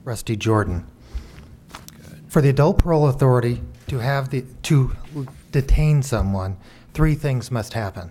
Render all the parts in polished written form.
Rusty Jordan. For the adult parole authority to detain someone, three things must happen.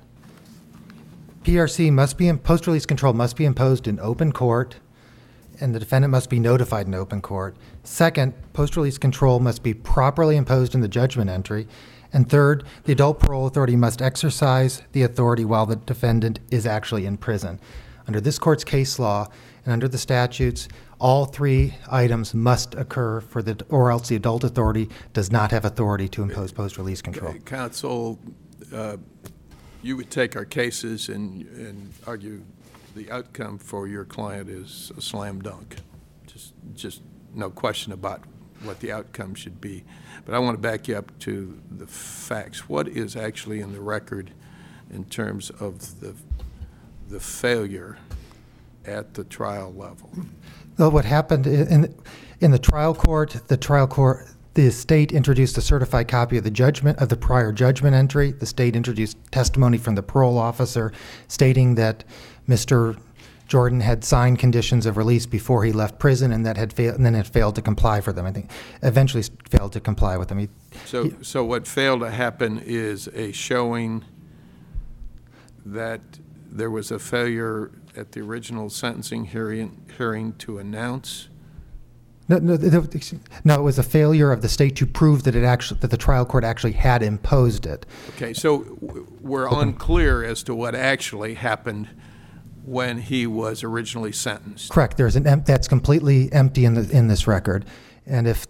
PRC post-release control must be imposed in open court, and the defendant must be notified in open court. Second, post-release control must be properly imposed in the judgment entry. And third, the adult parole authority must exercise the authority while the defendant is actually in prison. Under this court's case law and under the statutes, all three items must occur or else the adult authority does not have authority to impose post-release control. Counsel, you would take our cases and argue the outcome for your client is a slam dunk. Just no question about what the outcome should be. But I want to back you up to the facts. What is actually in the record in terms of the failure at the trial level? Well, what happened in the trial court, the state introduced a certified copy of the prior judgment entry. The state introduced testimony from the parole officer stating that Mr. Jordan had signed conditions of release before he left prison and then had failed to comply for them. I think eventually failed to comply with them. So what failed to happen is a showing that there was a failure at the original sentencing hearing to announce. No, it was a failure of the state to prove that the trial court actually had imposed it. Okay, so we're unclear as to what actually happened when he was originally sentenced. Correct. That's completely empty in this record. And if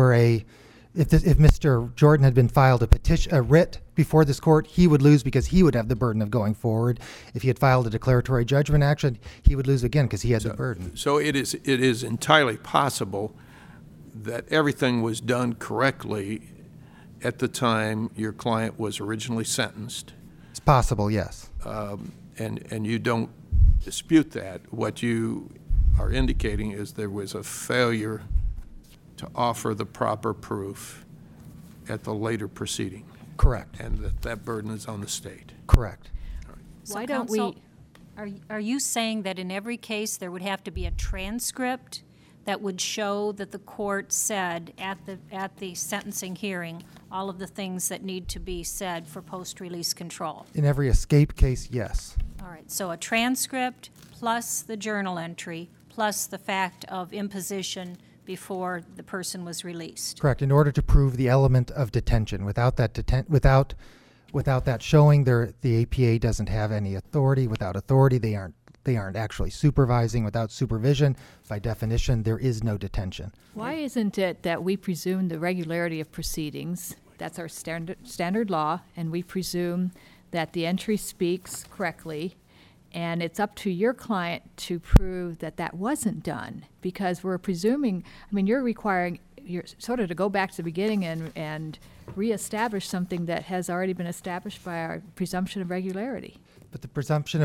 Mr. Jordan had been filed a writ before this court, he would lose because he would have the burden of going forward. If he had filed a declaratory judgment action, he would lose again because he had the burden. So it is entirely possible that everything was done correctly at the time your client was originally sentenced. It's possible, yes. And you don't dispute that. What you are indicating is there was a failure to offer the proper proof at the later proceeding. Correct. And that burden is on the state. Correct. Right. So why don't we? Are you saying that in every case there would have to be a transcript that would show that the court said at the sentencing hearing all of the things that need to be said for post-release control? In every escape case, yes. All right, so a transcript plus the journal entry plus the fact of imposition before the person was released. Correct. In order to prove the element of detention, without that showing, the APA doesn't have any authority. Without authority, they aren't actually supervising. Without supervision, by definition, there is no detention. Why isn't it that we presume the regularity of proceedings? That's our standard law, and we presume that the entry speaks correctly, and it's up to your client to prove that that wasn't done, because we're presuming, you're requiring sort of to go back to the beginning and reestablish something that has already been established by our presumption of regularity. But the presumption,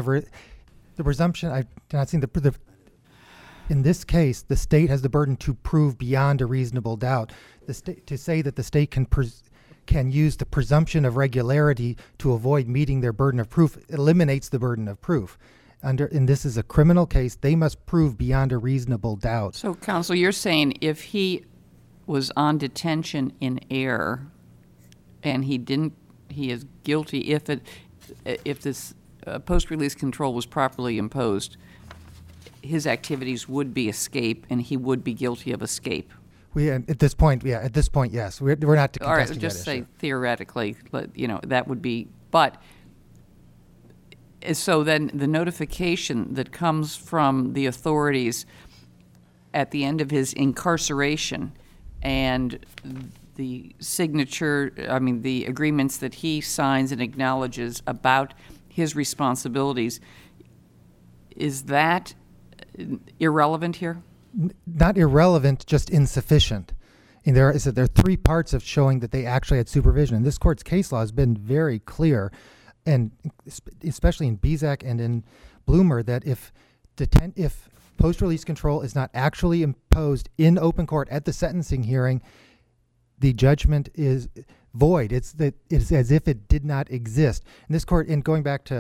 I've not seen in this case, the state has the burden to prove beyond a reasonable doubt. To say that the state can use the presumption of regularity to avoid meeting their burden of proof eliminates the burden of proof. And this is a criminal case, they must prove beyond a reasonable doubt. So, counsel, you're saying if he was on detention in error and he is guilty if this post-release control was properly imposed, his activities would be escape and he would be guilty of escape. At this point, yes. We're not contesting All right, that just say issue. theoretically, that would be, but so then the notification that comes from the authorities at the end of his incarceration and the signature, the agreements that he signs and acknowledges about his responsibilities, is that irrelevant here? Not irrelevant, just insufficient. And there are three parts of showing that they actually had supervision. And this court's case law has been very clear, and especially in Bizak and in Bloomer, that if post-release control is not actually imposed in open court at the sentencing hearing, the judgment is void. It's as if it did not exist. And this court, in going back to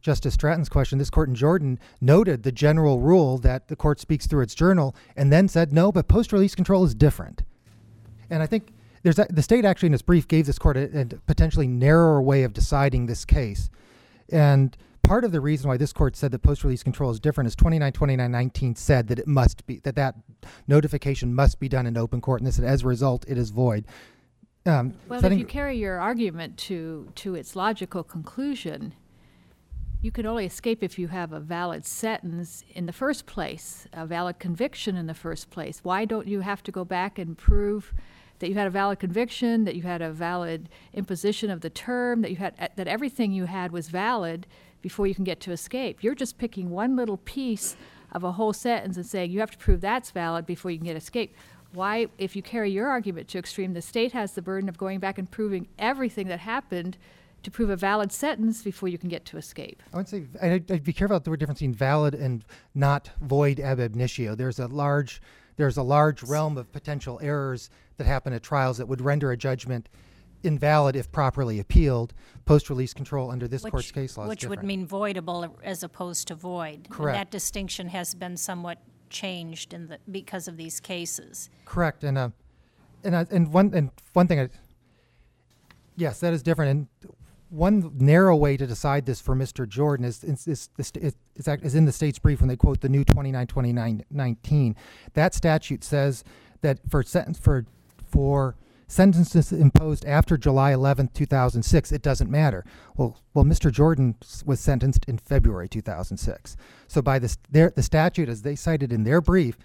Justice Stratton's question, this court in Jordan noted the general rule that the court speaks through its journal and then said, no, but post-release control is different. And I think the state actually in its brief gave this court a potentially narrower way of deciding this case. And part of the reason why this court said that post-release control is different is 292919 said that it must be, that notification must be done in open court, and this, as a result, it is void. Well, if you carry your argument to its logical conclusion, you can only escape if you have a valid sentence in the first place, a valid conviction in the first place. Why don't you have to go back and prove that you had a valid conviction, that you had a valid imposition of the term, that you had that everything you had was valid before you can get to escape? You're just picking one little piece of a whole sentence and saying you have to prove that's valid before you can get escape. Why, if you carry your argument to extreme, the state has the burden of going back and proving everything that happened to prove a valid sentence before you can get to escape? I would say I'd be careful about the difference between valid and not void ab initio. There's a large realm of potential errors that happen at trials that would render a judgment invalid if properly appealed. Post-release control under this court's case law is Which different. would mean voidable as opposed to void. Correct. And that distinction has been somewhat changed because of these cases. Correct, and one thing, yes, that is different. And one narrow way to decide this for Mr. Jordan is in the state's brief when they quote the new 292919. That statute says that for sentences imposed after July 11th, 2006, it doesn't matter. Well, Mr. Jordan was sentenced in February 2006. So by the statute, as they cited in their brief,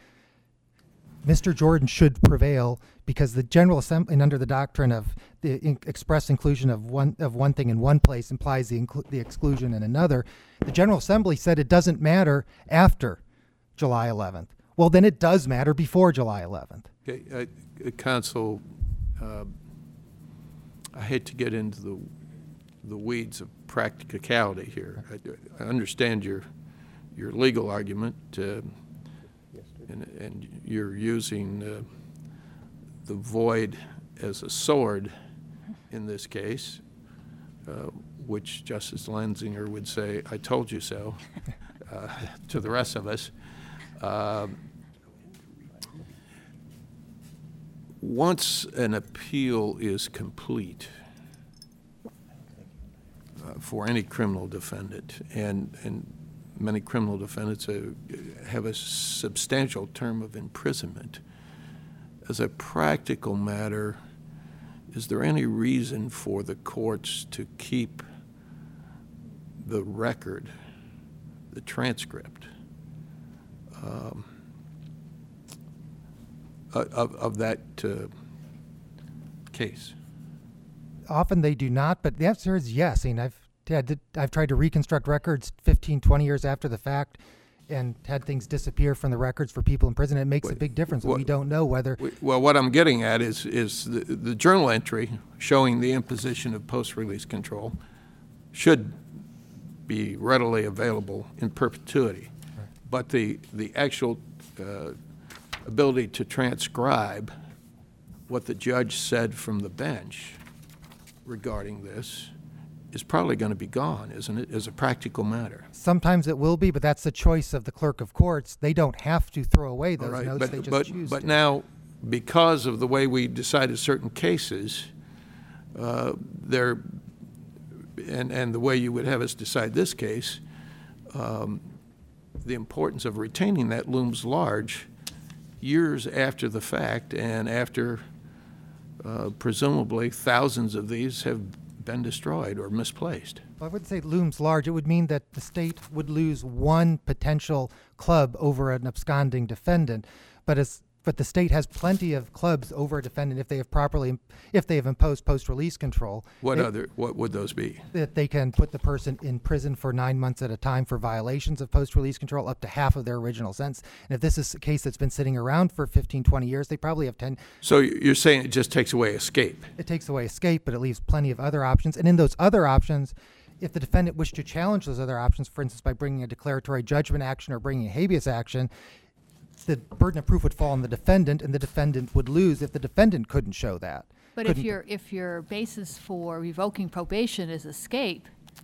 Mr. Jordan should prevail because the General Assembly, and under the doctrine of the express inclusion of one thing in one place implies the exclusion in another, the General Assembly said it doesn't matter after July 11th. Well, then it does matter before July 11th. Okay, Counsel, I hate to get into the weeds of practicality here. I understand your legal argument, and you're using the void as a sword in this case, which Justice Lanzinger would say, "I told you so," to the rest of us. Once an appeal is complete for any criminal defendant, and many criminal defendants have a substantial term of imprisonment, as a practical matter, is there any reason for the courts to keep the record, the transcript, of that case? Often they do not, but the answer is yes. I mean, I've tried to reconstruct records 15, 20 years after the fact and had things disappear from the records for people in prison. It makes a big difference. We don't know whether... Well, what I'm getting at is the journal entry showing the imposition of post-release control should be readily available in perpetuity. Right. But the actual ability to transcribe what the judge said from the bench regarding this is probably going to be gone, isn't it, as a practical matter? Sometimes it will be, but that's the choice of the clerk of courts. They don't have to throw away those notes. They just choose to. But now, because of the way we decided certain cases, and the way you would have us decide this case, the importance of retaining that looms large years after the fact, and after presumably thousands of these have been destroyed or misplaced. Well, I wouldn't say looms large. It would mean that the state would lose one potential club over an absconding defendant, but the state has plenty of clubs over a defendant if they have imposed post-release control. What would those be? That they can put the person in prison for 9 months at a time for violations of post-release control, up to half of their original sentence. And if this is a case that's been sitting around for 15, 20 years, they probably have 10. So you're saying it just takes away escape? It takes away escape, but it leaves plenty of other options. And in those other options, if the defendant wished to challenge those other options, for instance, by bringing a declaratory judgment action or bringing a habeas action, the burden of proof would fall on the defendant, and the defendant would lose if the defendant couldn't show that. But if your basis for revoking probation is escape,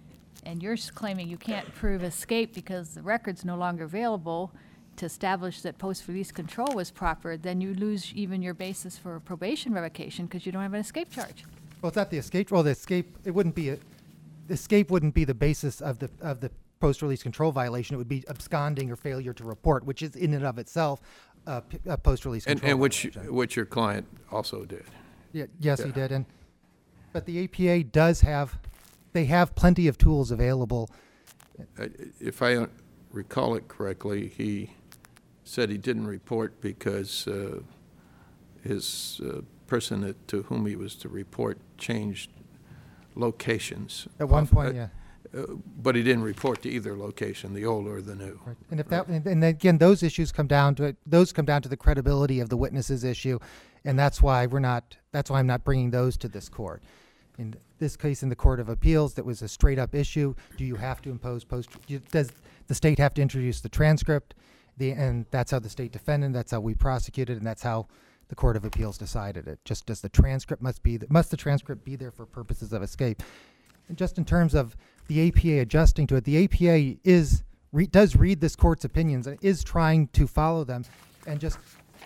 and you're claiming you can't prove escape because the record's no longer available to establish that post-release control was proper, then you lose even your basis for probation revocation because you don't have an escape charge. Well, it's not the escape. Well, the escape, it wouldn't be the escape wouldn't be the basis of the post-release control violation. It would be absconding or failure to report, which is in and of itself a post-release control And violation. which your client also did. Yeah, yes, he did. But the APA does have, they have plenty of tools available. If I recall it correctly, he said he didn't report because his person to whom he was to report changed locations. At one point, yeah. But he didn't report to either location, the old or the new. Right. And if that, and again, those issues come down to the credibility of the witnesses issue, and that's why I'm not bringing those to this court. In this case, in the Court of Appeals, that was a straight up issue. Do you have to impose does the state have to introduce the transcript? And that's how the state defended, that's how we prosecuted, and that's how the Court of Appeals decided it. Just does the transcript must the transcript be there for purposes of escape? And just in terms of the APA adjusting to it, the APA does read this court's opinions and is trying to follow them, and just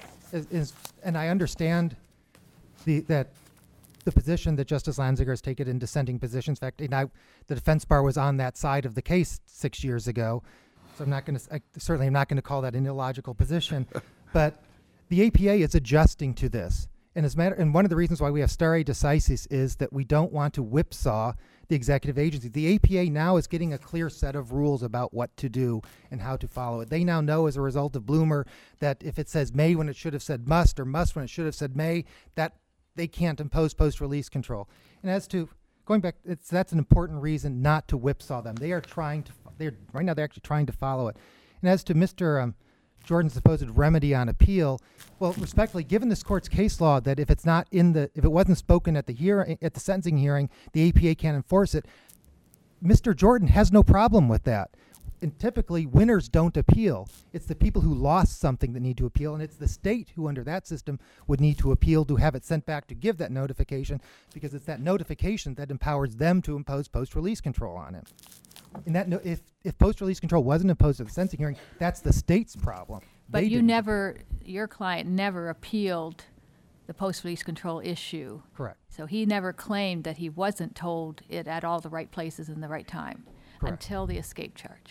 and I understand that the position that Justice Lanziger has taken in dissenting positions. In fact, the defense bar was on that side of the case 6 years ago, so I'm not going to call that an illogical position, but the APA is adjusting to this. And one of the reasons why we have stare decisis is that we don't want to whipsaw the executive agency. The APA now is getting a clear set of rules about what to do and how to follow it. They now know, as a result of Bloomer, that if it says may when it should have said must, or must when it should have said may, that they can't impose post-release control. And as to going back, that's an important reason not to whipsaw them. They're actually trying to follow it. And as to Mr. Jordan's supposed remedy on appeal, well, respectfully, given this court's case law that if it wasn't spoken at the sentencing hearing, the APA can't enforce it, Mr. Jordan has no problem with that. And typically, winners don't appeal. It's the people who lost something that need to appeal, and it's the state who, under that system, would need to appeal to have it sent back to give that notification, because it's that notification that empowers them to impose post-release control on him. And that if post-release control wasn't imposed at the sentencing hearing, that's the state's problem. But your client never appealed the post-release control issue. Correct. So he never claimed that he wasn't told it at all the right places in the right time. Correct. Until the escape charge.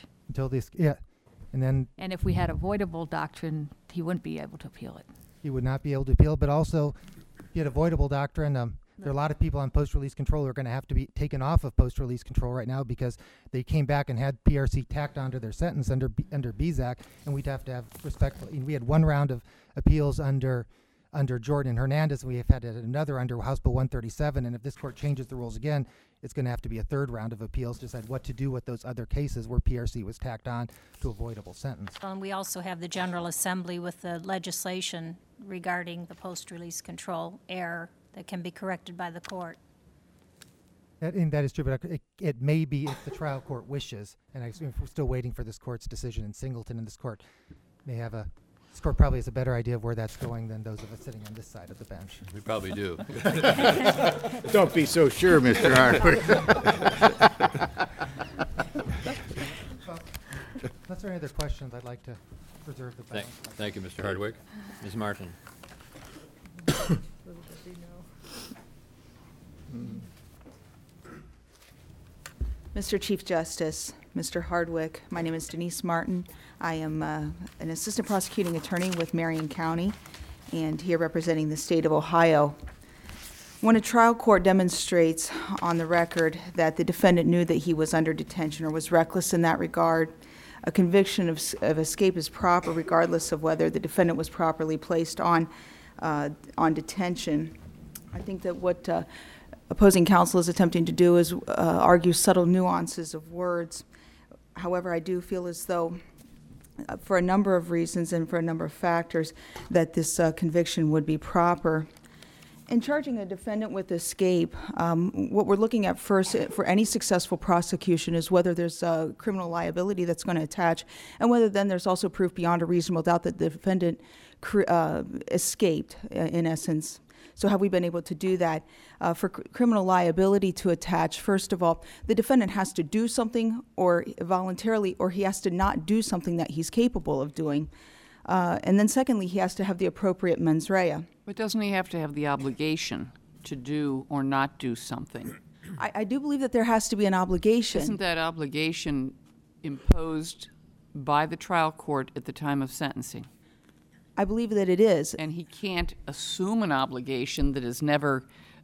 And then And if we had avoidable doctrine, he wouldn't be able to appeal it. he would not be able to appeal. But also, if you had avoidable doctrine, there are a lot of people on post-release control who are going to have to be taken off of post-release control right now because they came back and had PRC tacked onto their sentence under BZAC, and we'd have to have respectfully. We had one round of appeals under Jordan and Hernandez, and we have had another under House Bill 137, and if this court changes the rules again, it's going to have to be a third round of appeals to decide what to do with those other cases where PRC was tacked on to avoidable sentence. And we also have the General Assembly with the legislation regarding the post-release control error that can be corrected by the court. That is true, but it may be if the trial court wishes, and we're still waiting for this court's decision in Singleton, and this court probably has a better idea of where that's going than those of us sitting on this side of the bench. We probably do. Don't be so sure, Mr. Hardwick. Unless there are any other questions, I'd like to reserve the balance. Thank you, Mr. Hardwick. Ms. Martin. Mr. Chief Justice, Mr. Hardwick, my name is Denise Martin. I am an assistant prosecuting attorney with Marion County and here representing the state of Ohio. When a trial court demonstrates on the record that the defendant knew that he was under detention or was reckless in that regard, a conviction of escape is proper regardless of whether the defendant was properly placed on detention. I think that what opposing counsel is attempting to do is argue subtle nuances of words. However, I do feel as though, for a number of reasons and for a number of factors, that this conviction would be proper. In charging a defendant with escape, what we're looking at first for any successful prosecution is whether there's criminal liability that's going to attach, and whether then there's also proof beyond a reasonable doubt that the defendant escaped, in essence. So have we been able to do that? For criminal liability to attach, first of all, the defendant has to do something or voluntarily, or he has to not do something that he's capable of doing. And then secondly, he has to have the appropriate mens rea. But doesn't he have to have the obligation to do or not do something? I do believe that there has to be an obligation. Isn't that obligation imposed by the trial court at the time of sentencing? I believe that it is. And he can't assume an obligation that is never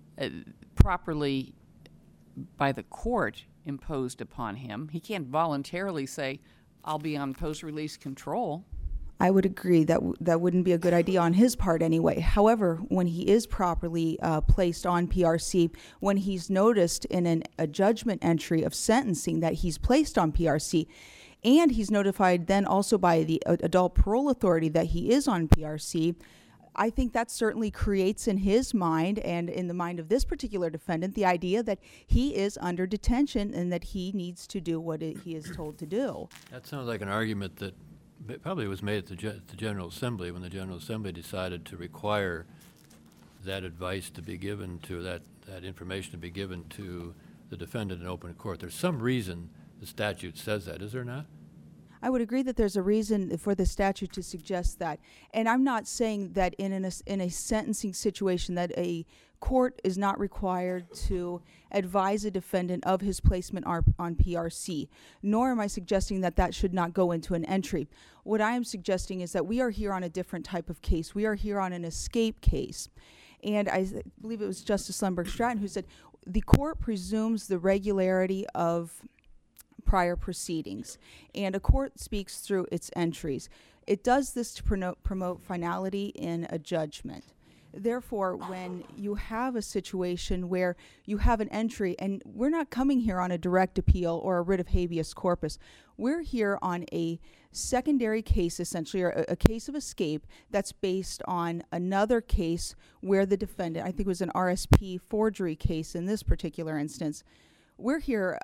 properly by the court imposed upon him. He can't voluntarily say, I'll be on post-release control. I would agree that that wouldn't be a good idea on his part anyway. However, when he is properly placed on PRC, when he's noticed in a judgment entry of sentencing that he's placed on PRC, and he's notified then also by the adult parole authority that he is on PRC, I think that certainly creates in his mind and in the mind of this particular defendant the idea that he is under detention and that he needs to do what he is told to do. That sounds like an argument that probably was made at the General Assembly when the General Assembly decided to require that advice to be given to, that information to be given to the defendant in open court. There's some reason the statute says that, is there not? I would agree that there's a reason for the statute to suggest that. And I'm not saying that in a sentencing situation that a court is not required to advise a defendant of his placement on PRC, nor am I suggesting that that should not go into an entry. What I am suggesting is that we are here on a different type of case. We are here on an escape case. And I believe it was Justice Lundberg Stratton who said, the court presumes the regularity of prior proceedings, and a court speaks through its entries. It does this to promote finality in a judgment. Therefore, when you have a situation where you have an entry, and we're not coming here on a direct appeal or a writ of habeas corpus, we're here on a secondary case, essentially, or a case of escape that's based on another case where the defendant, I think it was an RSP forgery case in this particular instance, we're here,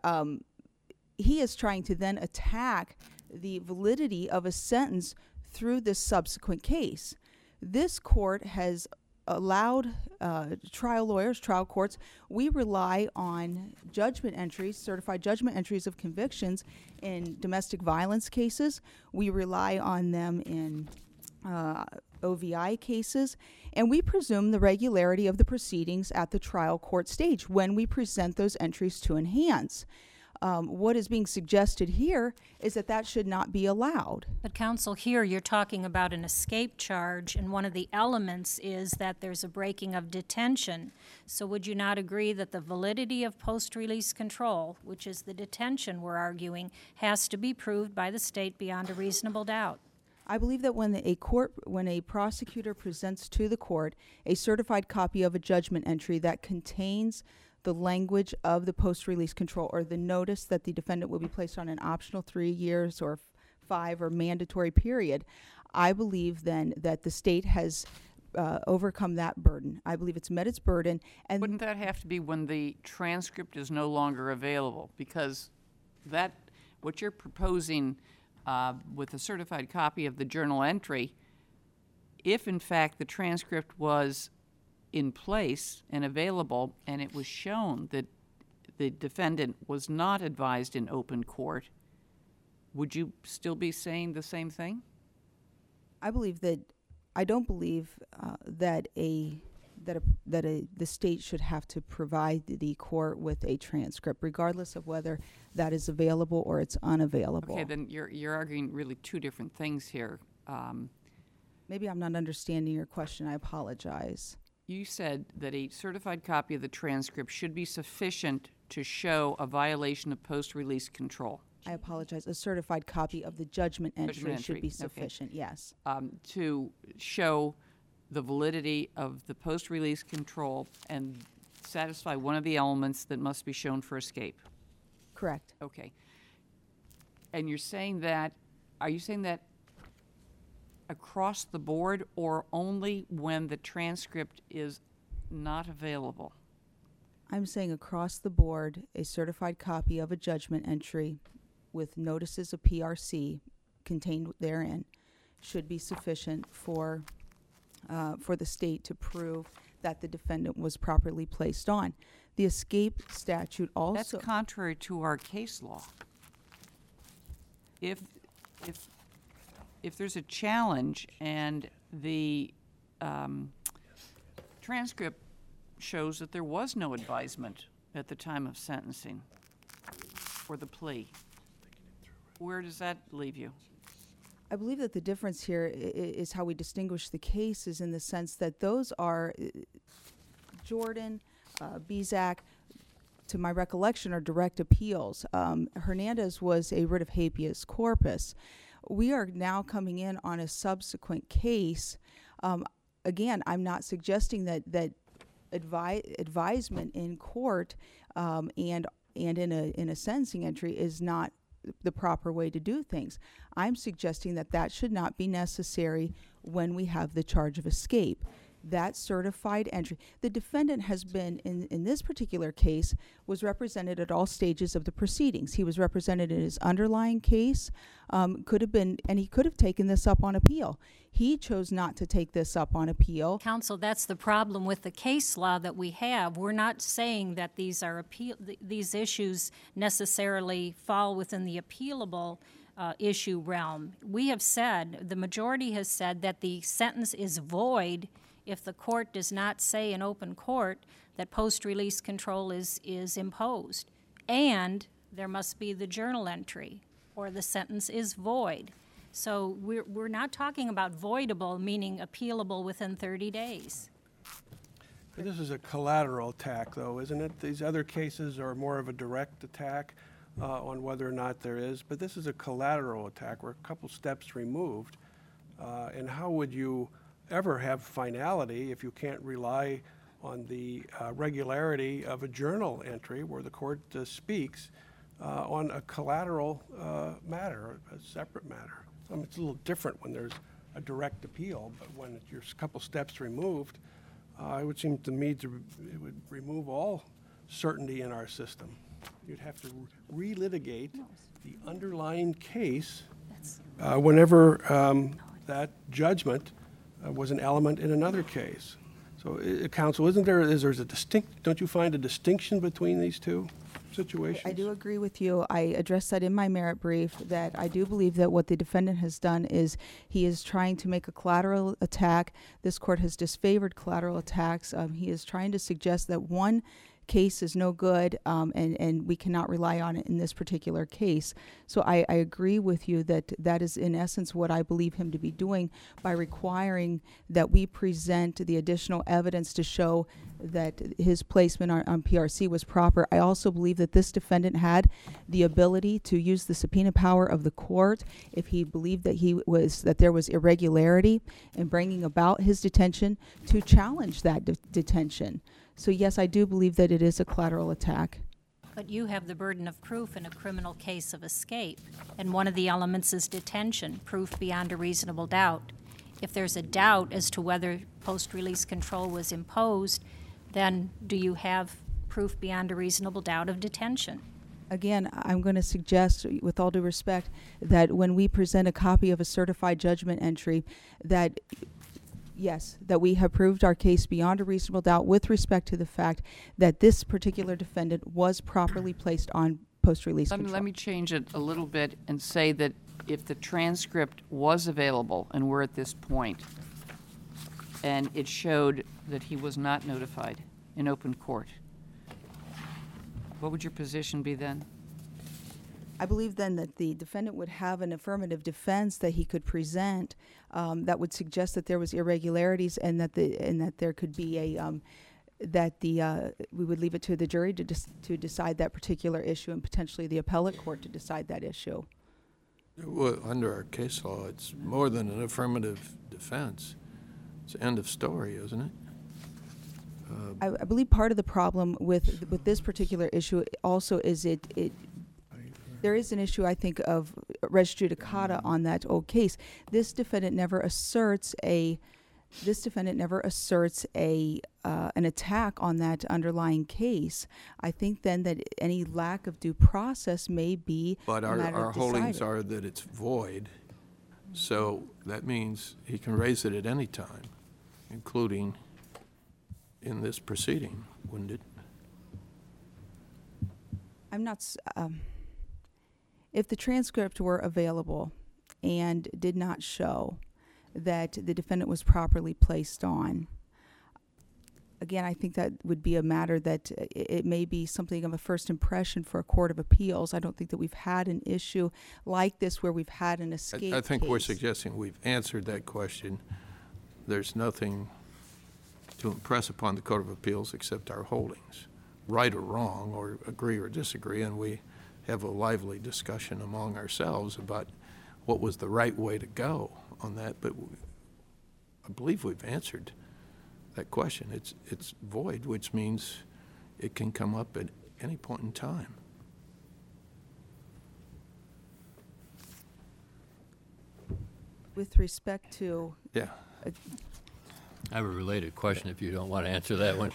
he is trying to then attack the validity of a sentence through this subsequent case. This court has allowed trial lawyers, trial courts, we rely on judgment entries, certified judgment entries of convictions in domestic violence cases. We rely on them in OVI cases, and we presume the regularity of the proceedings at the trial court stage when we present those entries to enhance. What is being suggested here is that that should not be allowed. But counsel, here you're talking about an escape charge, and one of the elements is that there's a breaking of detention. So would you not agree that the validity of post-release control, which is the detention we're arguing, has to be proved by the state beyond a reasonable doubt? I believe that when a prosecutor presents to the court a certified copy of a judgment entry that contains the language of the post-release control or the notice that the defendant will be placed on an optional 3 years or 5 or mandatory period, I believe then that the state has overcome that burden. I believe it's met its burden. And wouldn't that have to be when the transcript is no longer available? Because that, what you're proposing with a certified copy of the journal entry, if in fact the transcript was in place and available, and it was shown that the defendant was not advised in open court, would you still be saying the same thing? I don't believe that the state should have to provide the court with a transcript, regardless of whether that is available or it's unavailable. Okay, then you're arguing really two different things here. Maybe I'm not understanding your question. I apologize. You said that a certified copy of the transcript should be sufficient to show a violation of post-release control. I apologize. A certified copy of the judgment entry should be sufficient, okay. Yes. To show the validity of the post-release control and satisfy one of the elements that must be shown for escape. Correct. Okay. And you're saying that, are you saying that across the board or only when the transcript is not available? I'm saying across the board, a certified copy of a judgment entry with notices of PRC contained therein should be sufficient for the state to prove that the defendant was properly placed on. The escape statute That's also. contrary to our case law. If there's a challenge and the transcript shows that there was no advisement at the time of sentencing for the plea, where does that leave you? I believe that the difference here is how we distinguish the cases, in the sense that those are Jordan, Bizak, to my recollection, are direct appeals. Hernandez was a writ of habeas corpus. We are now coming in on a subsequent case. Again, I'm not suggesting that advisement in court and in a sentencing entry is not the proper way to do things. I'm suggesting that that should not be necessary when we have the charge of escape. That certified entry. The defendant has been, in this particular case, was represented at all stages of the proceedings. He was represented in his underlying case, could have been, and he could have taken this up on appeal. He chose not to take this up on appeal. Counsel, that's the problem with the case law that we have. We're not saying that these issues necessarily fall within the appealable issue realm. We have said, the majority has said, that the sentence is void if the court does not say in open court that post-release control is imposed. And there must be the journal entry, or the sentence is void. So we're not talking about voidable, meaning appealable within 30 days. This is a collateral attack, though, isn't it? These other cases are more of a direct attack on whether or not there is, but this is a collateral attack. We're a couple steps removed. And how would you ever have finality if you can't rely on the regularity of a journal entry where the court speaks on a collateral matter, a separate matter? I mean, it's a little different when there's a direct appeal, but when you're a couple steps removed, it would seem to me it would remove all certainty in our system. You'd have to relitigate the underlying case whenever that judgment was an element in another case. So, counsel, is there a don't you find a distinction between these two situations? I do agree with you. I addressed that in my merit brief, that I do believe that what the defendant has done is he is trying to make a collateral attack. This court has disfavored collateral attacks. He is trying to suggest that one case is no good, and we cannot rely on it in this particular case. So I agree with you that that is in essence what I believe him to be doing by requiring that we present the additional evidence to show that his placement on PRC was proper. I also believe that this defendant had the ability to use the subpoena power of the court if he believed that there was irregularity in bringing about his detention, to challenge that detention. So yes, I do believe that it is a collateral attack. But you have the burden of proof in a criminal case of escape, and one of the elements is detention, proof beyond a reasonable doubt. If there's a doubt as to whether post-release control was imposed, then do you have proof beyond a reasonable doubt of detention? Again, I'm going to suggest, with all due respect, that when we present a copy of a certified judgment entry, that yes, that we have proved our case beyond a reasonable doubt with respect to the fact that this particular defendant was properly placed on post-release control. Let me change it a little bit and say that if the transcript was available, and we're at this point, and it showed that he was not notified in open court, what would your position be then? I believe then that the defendant would have an affirmative defense that he could present that would suggest that there was irregularities, and that there could be we would leave it to the jury to decide that particular issue, and potentially the appellate court to decide that issue. Well, under our case law, it's more than an affirmative defense. It's end of story, isn't it? I believe part of the problem with this particular issue also is there is an issue, I think, of res judicata on that old case. This defendant never asserts an attack on that underlying case. I think then that any lack of due process may be but a matter our of holdings deciding. are that it's void, so that means he can raise it at any time, including in this proceeding, wouldn't it? I'm not, if the transcript were available and did not show that the defendant was properly placed on, again, I think that would be a matter that it may be something of a first impression for a court of appeals. I don't think that we've had an issue like this where we've had an escape I think we're case. suggesting we've answered that question. There's nothing to impress upon the Court of Appeals except our holdings, right or wrong, or agree or disagree, and we have a lively discussion among ourselves about what was the right way to go on that, but I believe we've answered that question. It's void, which means it can come up at any point in time. With respect to, Yeah. I have a related question if you don't want to answer that one.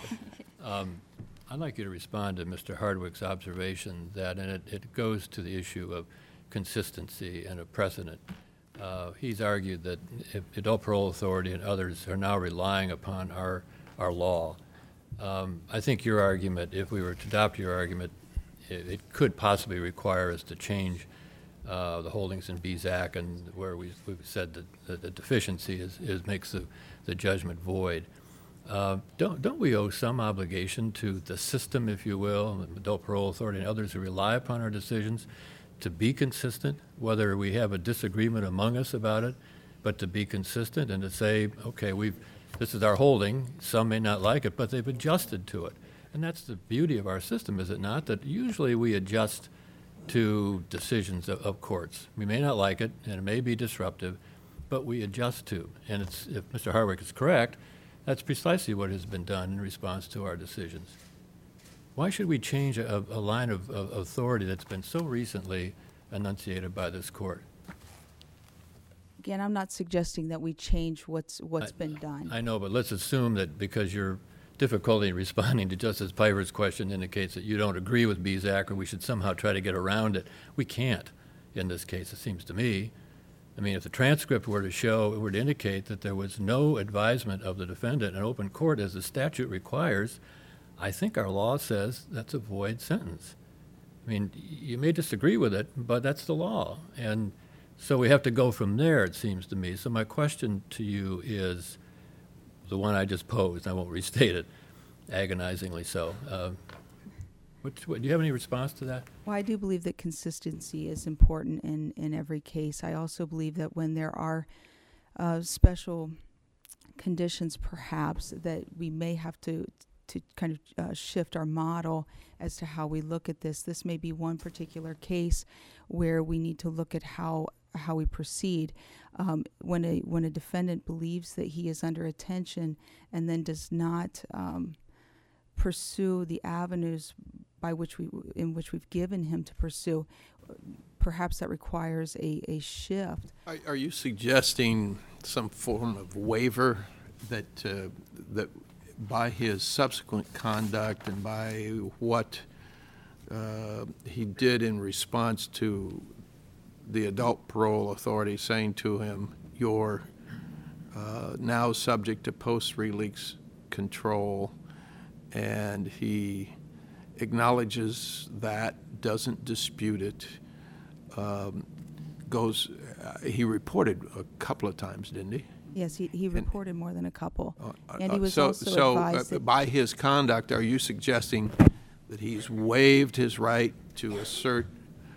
I'd like you to respond to Mr. Hardwick's observation that, and it goes to the issue of consistency and a precedent. He's argued that if Adult Parole Authority and others are now relying upon our law. I think your argument, if we were to adopt your argument, it could possibly require us to change the holdings in BZAC, and where we've said that the deficiency makes the judgment void. Don't we owe some obligation to the system, if you will, Adult Parole Authority and others who rely upon our decisions, to be consistent, whether we have a disagreement among us about it, but to be consistent and to say, okay, this is our holding, some may not like it, but they've adjusted to it. And that's the beauty of our system, is it not? That usually we adjust to decisions of courts. We may not like it, and it may be disruptive, but we adjust to. And if Mr. Hardwick is correct, that's precisely what has been done in response to our decisions. Why should we change a line of authority that's been so recently enunciated by this court? again, I'm not suggesting that we change what's been done. I know, but let's assume that because your difficulty in responding to Justice Piper's question indicates that you don't agree with BZAC, or we should somehow try to get around it. We can't in this case, it seems to me. I mean, if the transcript were to indicate that there was no advisement of the defendant in open court as the statute requires, I think our law says that's a void sentence. I mean, you may disagree with it, but that's the law. And so we have to go from there, it seems to me. So my question to you is the one I just posed. I won't restate it, agonizingly so. Do you have any response to that? Well, I do believe that consistency is important in every case. I also believe that when there are special conditions, perhaps, that we may have to kind of shift our model as to how we look at this. This may be one particular case where we need to look at how we proceed. When a defendant believes that he is under attention and then does not pursue the avenues in which we've given him to pursue, perhaps that requires a shift. Are you suggesting some form of waiver that by his subsequent conduct and by what he did in response to the Adult Parole Authority saying to him, you're now subject to post-release control, and he acknowledges that, doesn't dispute it, he reported a couple of times, didn't he? Yes, he reported more than a couple. And he was also advised that by his conduct, are you suggesting that he's waived his right to assert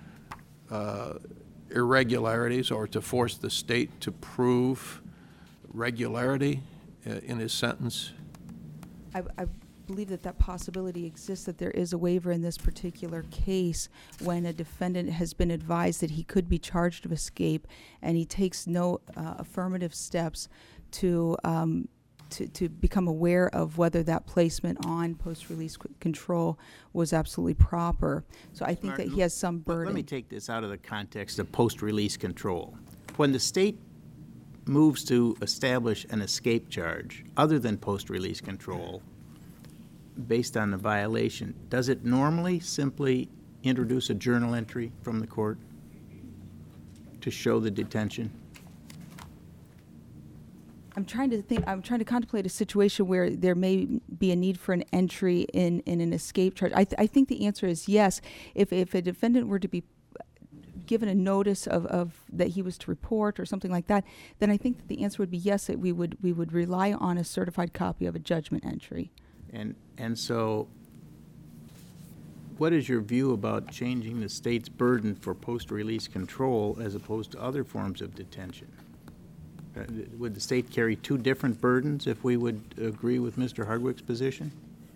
irregularities or to force the state to prove regularity in his sentence? I believe that possibility exists, that there is a waiver in this particular case when a defendant has been advised that he could be charged of escape and he takes no affirmative steps to become aware of whether that placement on post-release control was absolutely proper. So I think that he has some burden. Let me take this out of the context of post-release control. When the state moves to establish an escape charge other than post-release control based on the violation, does it normally simply introduce a journal entry from the court to show the detention? I'm trying to contemplate a situation where there may be a need for an entry in an escape charge. I think the answer is yes. If a defendant were to be given a notice of that he was to report or something like that, then I think that the answer would be yes, that we would rely on a certified copy of a judgment entry. And so, what is your view about changing the state's burden for post-release control as opposed to other forms of detention? Would the state carry two different burdens if we would agree with Mr. Hardwick's position?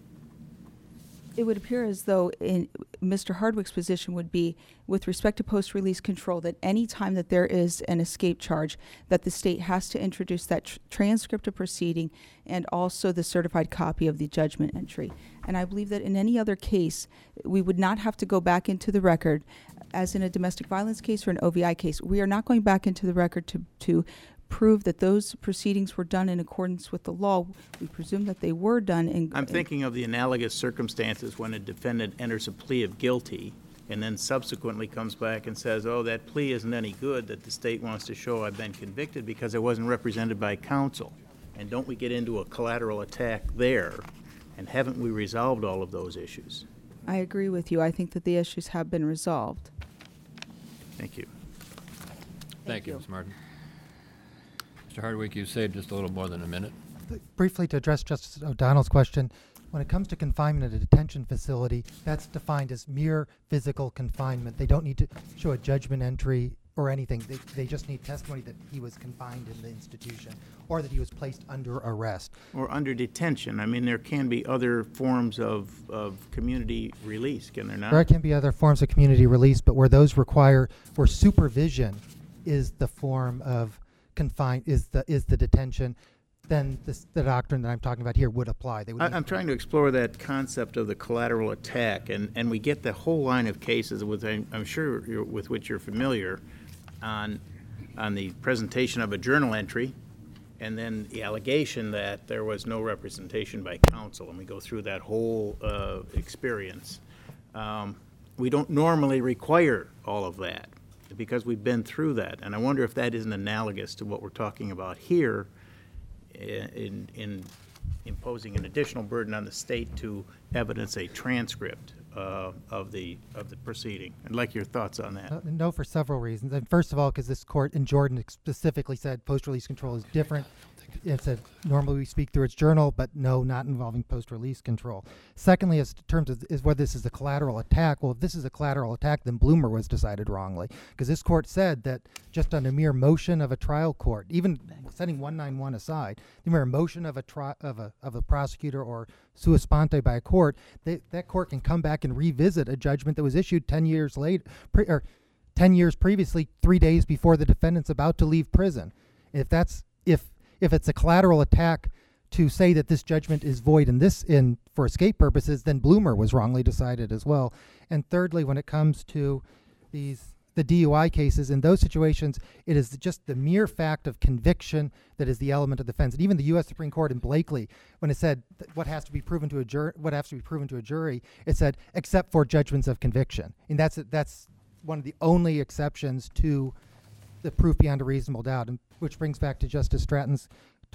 It would appear as though Mr. Hardwick's position would be, with respect to post-release control, that any time that there is an escape charge, that the state has to introduce that transcript of proceeding and also the certified copy of the judgment entry. And I believe that in any other case, we would not have to go back into the record, as in a domestic violence case or an OVI case. We are not going back into the record to prove that those proceedings were done in accordance with the law. We presume that they were done in... I'm thinking of the analogous circumstances when a defendant enters a plea of guilty and then subsequently comes back and says, oh, that plea isn't any good, that the state wants to show I've been convicted because I wasn't represented by counsel. And don't we get into a collateral attack there? And haven't we resolved all of those issues? I agree with you. I think that the issues have been resolved. Thank you. Thank you, Ms. Martin. Mr. Hardwick, you saved just a little more than a minute. Briefly to address Justice O'Donnell's question, when it comes to confinement at a detention facility, that's defined as mere physical confinement. They don't need to show a judgment entry or anything. They just need testimony that he was confined in the institution or that he was placed under arrest. Or under detention. I mean, there can be other forms of community release, can there not? There can be other forms of community release, but where those require, where supervision is the form of confined, is the detention, then the doctrine that I'm talking about here would apply. They would I'm trying to explore that concept of the collateral attack, and we get the whole line of cases with, I'm sure with which you're familiar, on the presentation of a journal entry, and then the allegation that there was no representation by counsel, and we go through that whole experience. We don't normally require all of that because we've been through that, and I wonder if that isn't analogous to what we're talking about here in imposing an additional burden on the state to evidence a transcript of the proceeding. I'd like your thoughts on that. No, for several reasons. And first of all, because this court in Jordan specifically said post-release control is different. It said normally we speak through its journal, but no, not involving post-release control. Secondly, as terms of is whether this is a collateral attack. Well, if this is a collateral attack, then Bloomer was decided wrongly, because this court said that just on a mere motion of a trial court, even setting 191 aside, the mere motion of a prosecutor or sua sponte by a court, that court can come back and revisit a judgment that was issued 10 years late, 10 years previously, 3 days before the defendant's about to leave prison. If it's a collateral attack to say that this judgment is void for escape purposes, then Bloomer was wrongly decided as well. And thirdly, when it comes to the DUI cases, in those situations, it is just the mere fact of conviction that is the element of defense. And even the U.S. Supreme Court in Blakely, when it said what has to be proven to a jury, it said except for judgments of conviction. And that's one of the only exceptions to the proof beyond a reasonable doubt, and which brings back to Justice Stratton's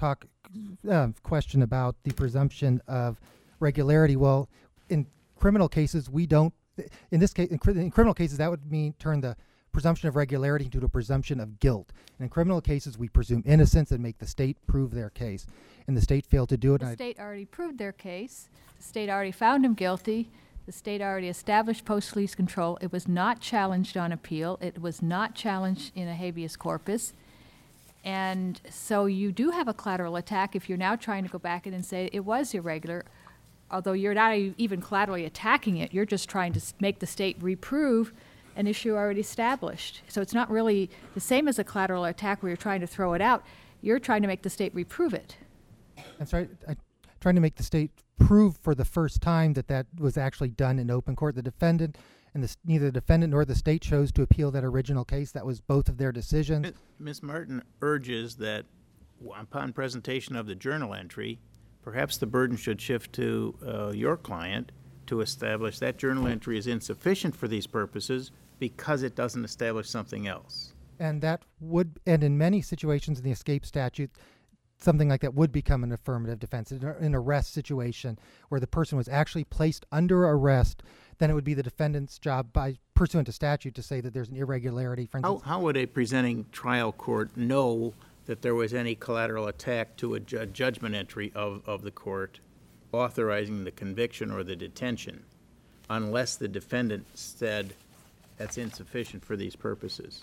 question about the presumption of regularity. Well, in criminal cases, we don't. In this case, in criminal cases, that would turn the presumption of regularity into a presumption of guilt. And in criminal cases, we presume innocence and make the state prove their case. And the state failed to do it. The state already proved their case. The state already found him guilty. The state already established post-release control. It was not challenged on appeal. It was not challenged in a habeas corpus. And so you do have a collateral attack if you're now trying to go back in and say it was irregular, although you're not even collaterally attacking it. You're just trying to make the state reprove an issue already established. So it's not really the same as a collateral attack where you're trying to throw it out. You're trying to make the state reprove it. That's right. Trying to make the state prove for the first time that was actually done in open court. The defendant and neither the defendant nor the state chose to appeal that original case. That was both of their decisions. Ms. Martin urges that upon presentation of the journal entry, perhaps the burden should shift to your client to establish that journal entry is insufficient for these purposes because it doesn't establish something else. And in many situations in the escape statute, something like that would become an affirmative defense. In an arrest situation where the person was actually placed under arrest, then it would be the defendant's job, by pursuant to statute, to say that there's an irregularity. For instance, How would a presenting trial court know that there was any collateral attack to a judgment entry of the court authorizing the conviction or the detention unless the defendant said that's insufficient for these purposes?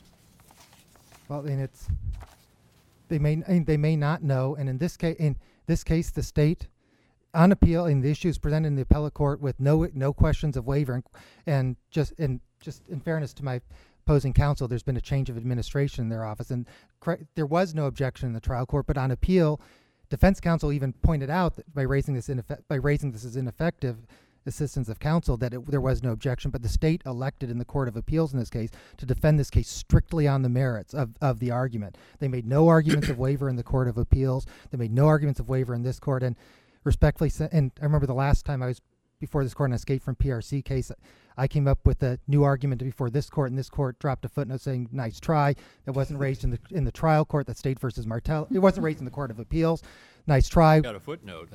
well, and they may not know, and in this case, the state, on appeal, and the issue is presented in the appellate court with no questions of waiver, and just in fairness to my opposing counsel, there's been a change of administration in their office, and there was no objection in the trial court, but on appeal, defense counsel even pointed out that by raising this as ineffective assistance of counsel, that there was no objection, but the state elected in the Court of Appeals in this case to defend this case strictly on the merits of the argument. They made no arguments of waiver in the Court of Appeals. They made no arguments of waiver in this court, and respectfully, and I remember the last time I was before this court in an escape from PRC case, I came up with a new argument before this court, and this court dropped a footnote saying, nice try. It wasn't raised in the trial court, that State versus Martell. It wasn't raised in the Court of Appeals. Nice try. Got a footnote.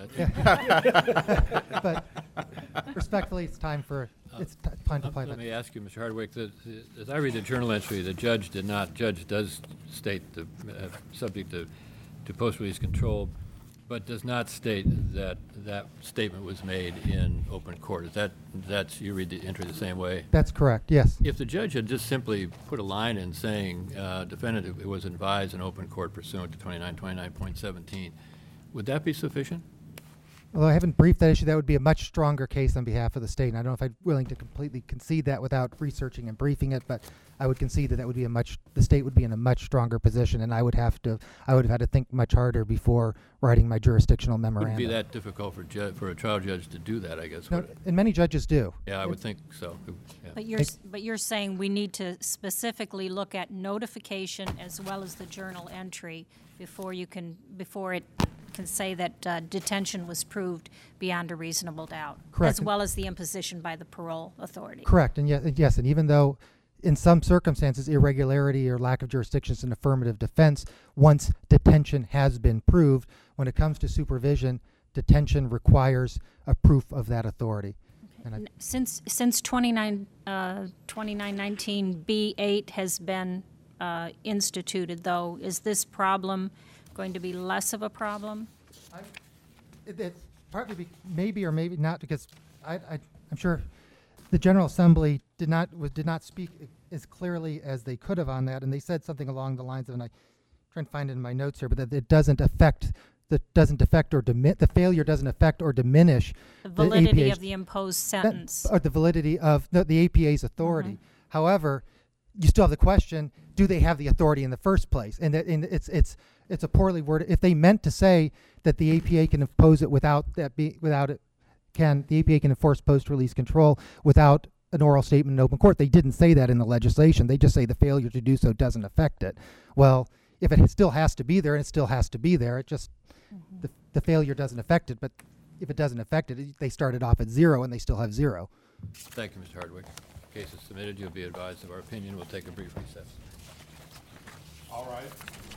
That's But respectfully, it's time to play Let me ask you, Mr. Hardwick, as I read the journal entry, the judge does state the subject to post-release control, but does not state that statement was made in open court. You read the entry the same way? That's correct, yes. If the judge had just simply put a line in saying, defendant was advised in open court pursuant to 2929.17, would that be sufficient? Although I haven't briefed that issue, that would be a much stronger case on behalf of the state. And I don't know if I'm willing to completely concede that without researching and briefing it, but I would concede that the state would be in a much stronger position, and I would have had to think much harder before writing my jurisdictional memorandum. Wouldn't be that difficult for a trial judge to do that, I guess. No, and many judges do. Yeah, I would think so. Yeah. But you're saying we need to specifically look at notification as well as the journal entry before it can say that detention was proved beyond a reasonable doubt. Correct. As well as the imposition by the parole authority. Correct, and yes, and even though in some circumstances irregularity or lack of jurisdiction is an affirmative defense, once detention has been proved, when it comes to supervision, detention requires a proof of that authority. And Since 2919 B8 has been instituted, though, is this problem going to be less of a problem? It's partly maybe or maybe not, because I'm sure the General Assembly did not speak as clearly as they could have on that, and they said something along the lines of, and I'm trying to find it in my notes here, but that it doesn't affect. The failure doesn't affect or diminish The validity APA's of the imposed sentence. or the validity of the APA's authority. However, you still have the question: do they have the authority in the first place? And it's a poorly worded. If they meant to say that the APA can impose it the APA can enforce post-release control without an oral statement in open court. They didn't say that in the legislation. They just say the failure to do so doesn't affect it. Well, if it still has to be there, and it still has to be there, it just the failure doesn't affect it. But if it doesn't affect it, they started off at 0 and they still have 0. Thank you, Mr. Hardwick. Case is submitted. You'll be advised of our opinion. We'll take a brief recess. All right.